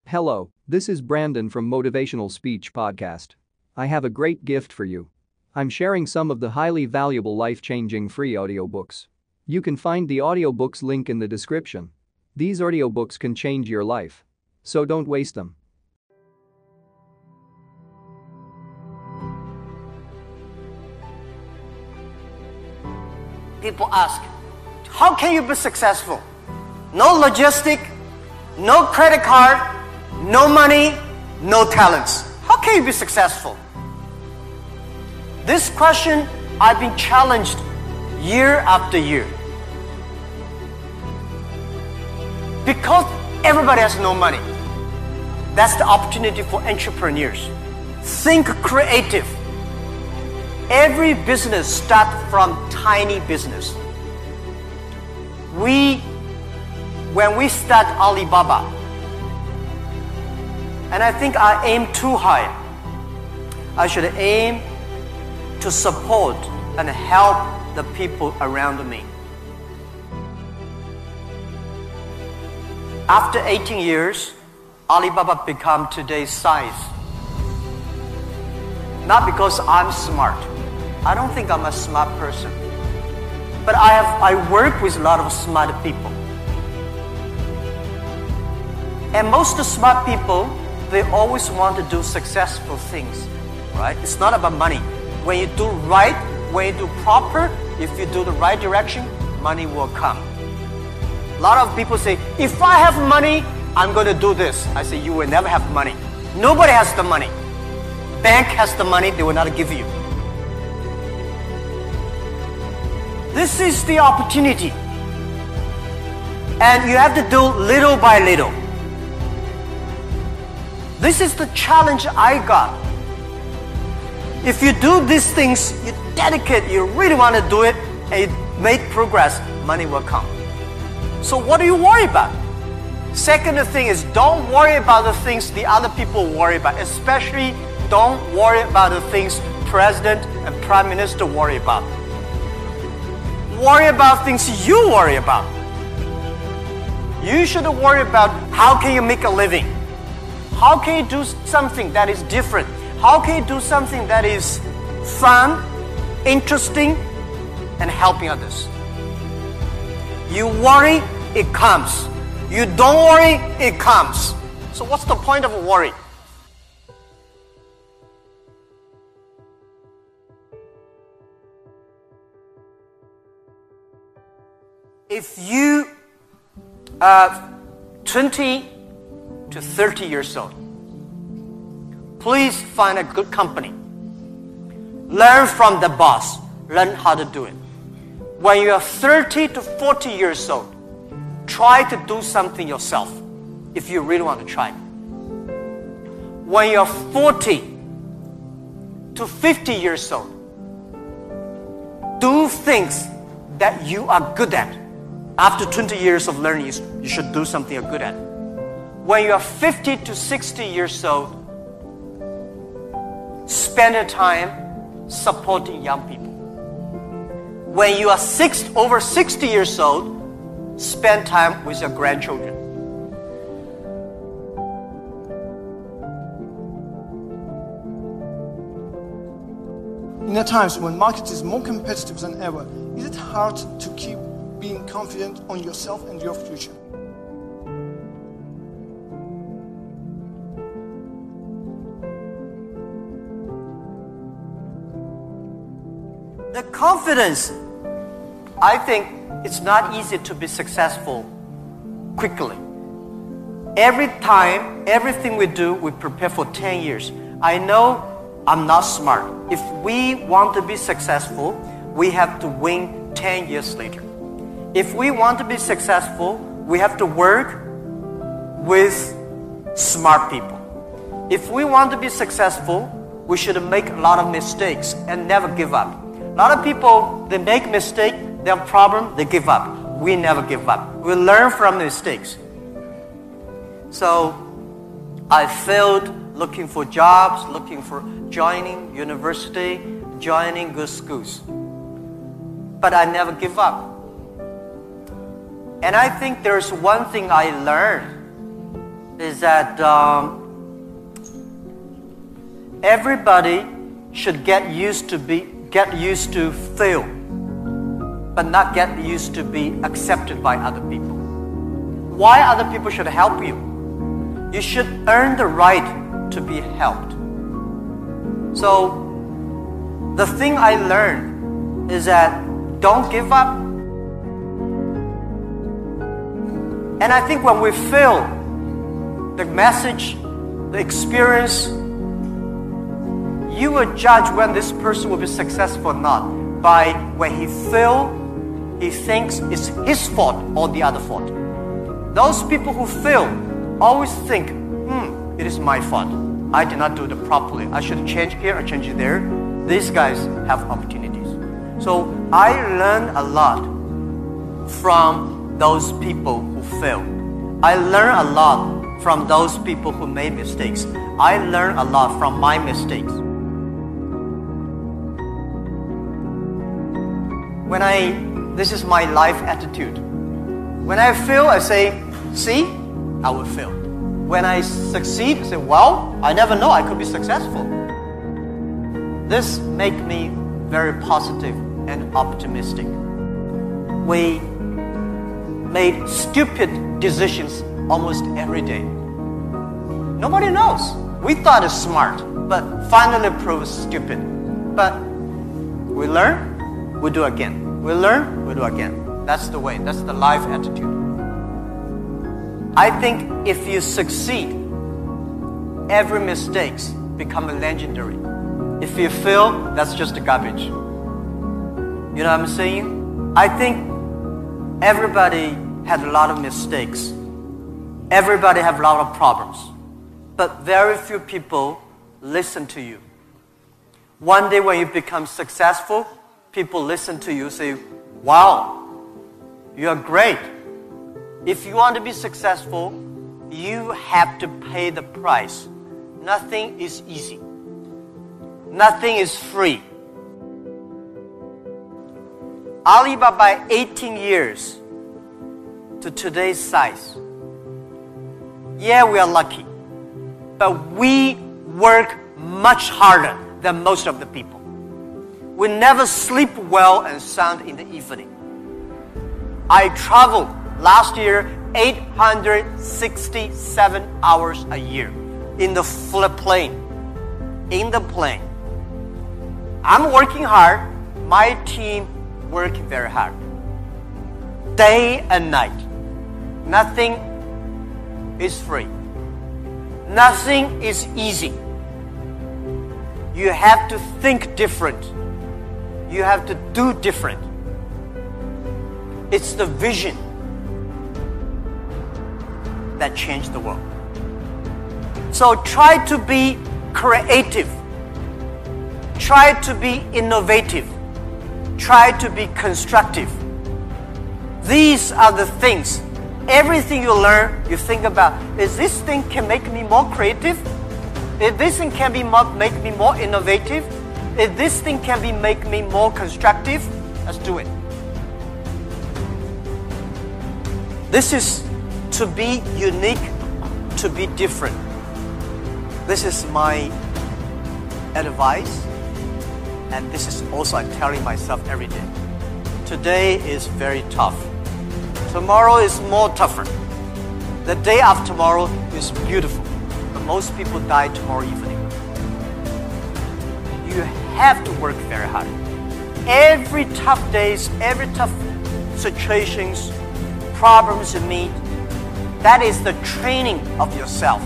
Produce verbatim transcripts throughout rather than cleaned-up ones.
Hello, this is Brandon from Motivational Speech Podcast. I have a great gift for you. I'm sharing some of the highly valuable life-changing free audiobooks. You can find the audiobooks link in the description. These audiobooks can change your life. So don't waste them. People ask, how can you be successful? No logistic, no credit card, no money, no talents. How can you be successful? This question I've been challenged year after year. Because everybody has no money. That's the opportunity for entrepreneurs. Think creative. Every business starts from tiny business. We, when we start Alibaba, and I think I aim too high. I should aim to support and help the people around me. After eighteen years, Alibaba became today's size. Not because I'm smart. I don't think I'm a smart person. But I have I work with a lot of smart people. And most of the smart people, they always want to do successful things, right? It's not about money. When you do right, when you do proper, if you do the right direction, money will come. A lot of people say, if I have money, I'm going to do this. I say, you will never have money. Nobody has the money. Bank has the money, they will not give you. This is the opportunity. And you have to do little by little. This is the challenge I got. If you do these things, you dedicate, you really want to do it, and you make progress, money will come. So what do you worry about? Second thing is, don't worry about the things the other people worry about. Especially, don't worry about the things President and Prime Minister worry about. Worry about things you worry about. You should worry about how can you make a living. How can you do something that is different? How can you do something that is fun, interesting, and helping others? You worry, it comes. You don't worry, it comes. So what's the point of worry? If you are twenty to thirty years old, please find a good company. Learn from the boss. Learn how to do it. When you are thirty to forty years old, try to do something yourself if you really want to try. When you are forty to fifty years old, do things that you are good at. After twenty years of learning, you should do something you're good at. When you are fifty to sixty years old, spend your time supporting young people. When you are six, over sixty years old, spend time with your grandchildren. In the times when market is more competitive than ever, is it hard to keep being confident on yourself and your future? The confidence, I think it's not easy to be successful quickly. Every time, everything we do, we prepare for ten years. I know I'm not smart. If we want to be successful, we have to win ten years later. If we want to be successful, we have to work with smart people. If we want to be successful, we should make a lot of mistakes and never give up. A lot of people, they make mistakes, they have a problem, they give up. We never give up. We learn from mistakes. So I failed looking for jobs, looking for joining university, joining good schools. But I never give up. And I think there's one thing I learned is that um, everybody should get used to be get used to fail, but not get used to be accepted by other people. Why other people should help you? You should earn the right to be helped. So the thing I learned is that don't give up. And I think when we fail, the message, the experience, you will judge when this person will be successful or not by when he fails, he thinks it's his fault or the other fault. Those people who fail always think, hmm, it is my fault. I did not do it properly. I should change here or change it there. These guys have opportunities. So I learned a lot from those people who fail. I learned a lot from those people who made mistakes. I learned a lot from my mistakes. When I, this is my life attitude. When I fail, I say, see, I will fail. When I succeed, I say, well, I never know, I could be successful. This makes me very positive and optimistic. We made stupid decisions almost every day. Nobody knows. We thought it's smart, but finally proved stupid. But we learn, we do again. We learn, we do again. That's the way. That's the life attitude. I think if you succeed, every mistake becomes legendary. If you fail, that's just garbage. You know what I'm saying? I think everybody had a lot of mistakes. Everybody have a lot of problems. But very few people listen to you. One day when you become successful, people listen to you, say, wow, you are great. If you want to be successful, you have to pay the price. Nothing is easy. Nothing is free. Alibaba, eighteen years to today's size. Yeah, we are lucky, but we work much harder than most of the people. We never sleep well and sound in the evening. I traveled last year eight hundred sixty-seven hours a year in the plane. In the plane. I'm working hard. My team working very hard. Day and night. Nothing is free. Nothing is easy. You have to think different. You have to do different. It's the vision that changed the world. So try to be creative. Try to be innovative. Try to be constructive. These are the things. Everything you learn, you think about, is this thing can make me more creative? If this thing can be more, make me more innovative? If this thing can be make me more constructive, let's do it. This is to be unique, to be different. This is my advice, and this is also I'm telling myself every day. Today is very tough. Tomorrow is more tougher. The day after tomorrow is beautiful, but most people die tomorrow evening. You have to work very hard. Every tough days, every tough situations, problems you meet, that is the training of yourself.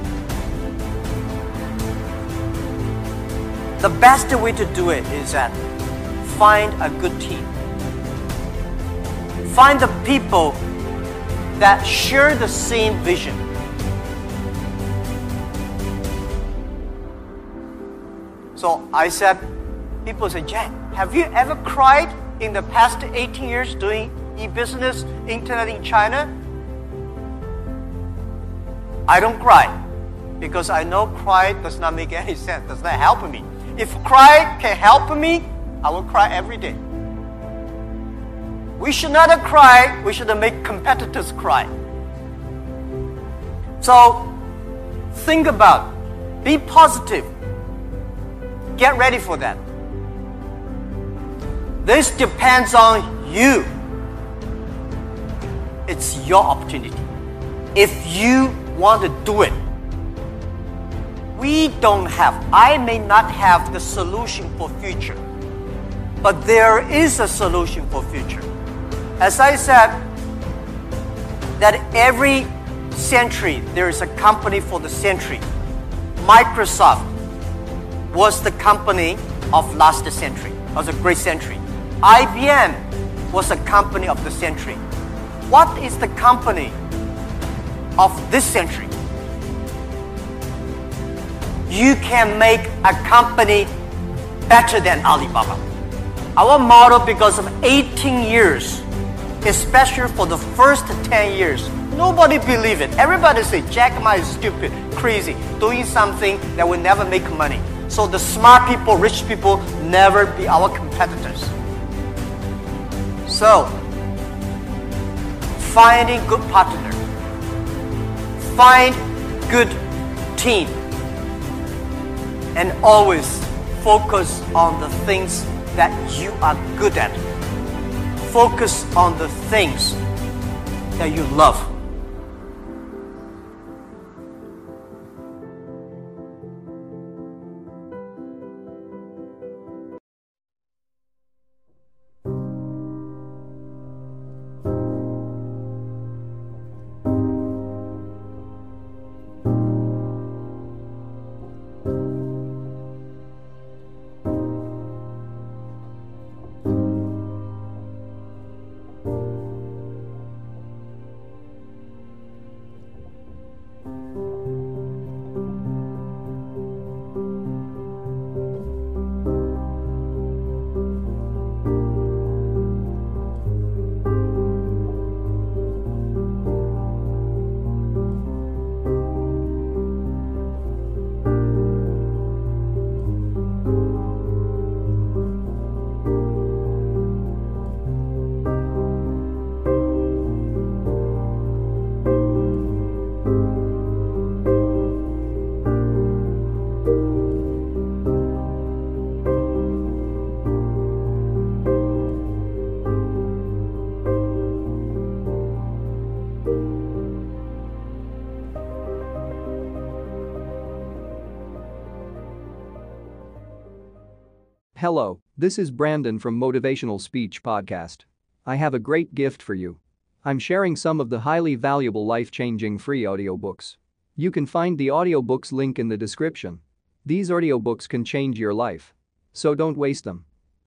The best way to do it is that find a good team. Find the people that share the same vision. So I said, people say, Jack, have you ever cried in the past eighteen years doing e-business, internet in China? I don't cry because I know cry does not make any sense, does not help me. If cry can help me, I will cry every day. We should not cry, we should make competitors cry. So think about, be positive. Get ready for that. This depends on you. It's your opportunity. If you want to do it, we don't have, I may not have the solution for future, but there is a solution for future. As I said, that every century there is a company for the century. Microsoft was the company of last century, was a great century. I B M was a company of the century. What is the company of this century? You can make a company better than Alibaba. Our model, because of eighteen years, especially for the first ten years, nobody believed it. Everybody say, Jack Ma is stupid, crazy, doing something that will never make money. So the smart people, rich people, never be our competitors. So, finding good partner, find good team, and always focus on the things that you are good at. Focus on the things that you love. Hello, this is Brandon from Motivational Speech Podcast. I have a great gift for you. I'm sharing some of the highly valuable life-changing free audiobooks. You can find the audiobooks link in the description. These audiobooks can change your life. So don't waste them.